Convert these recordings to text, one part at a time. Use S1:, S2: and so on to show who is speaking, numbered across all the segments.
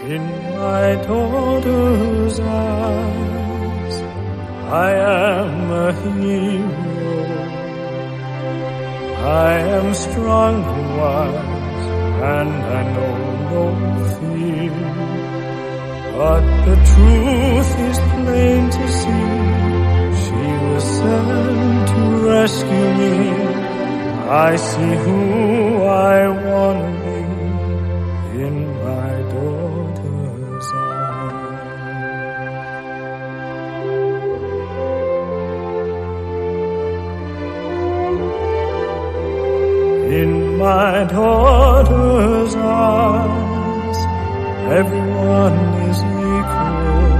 S1: In my daughter's eyes, I am a hero. I am strong and wise, and I know no fear. But the truth is plain to see. She was sent to rescue me. I see who I want to be in my daughter's eyes. In my daughter's eyes, everyone is equal.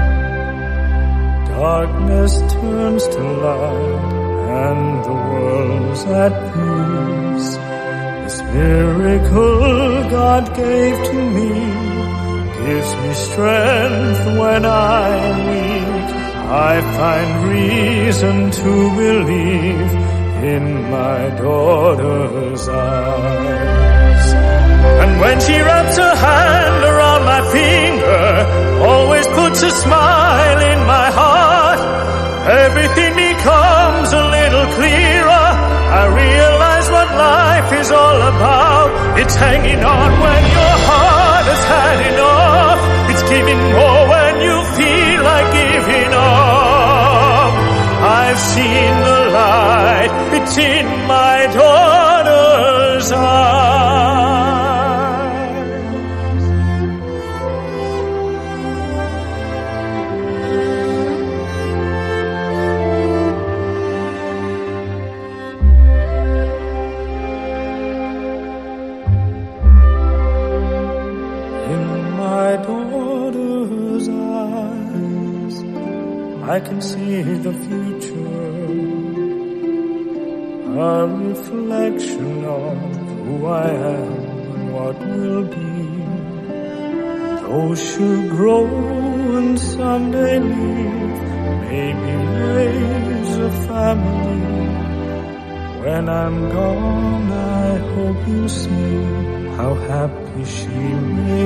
S1: Darkness turns to light, and the world's at peace. This miracle God gave to me gives me strength when I'm weak. I find reason to believe in my daughter's eyes. And when she wraps her hand around my finger, always puts a smile in my heart, everything becomes a little clearer. I realize what life is all about. It's hanging on when your heart has had enough. It's giving more when you feel like giving up. I've seen the light. It's in my daughter's I can see the future, a reflection of who I am and what will be. Those should grow and someday leave, maybe raise a family. When I'm gone, I hope you see how happy she made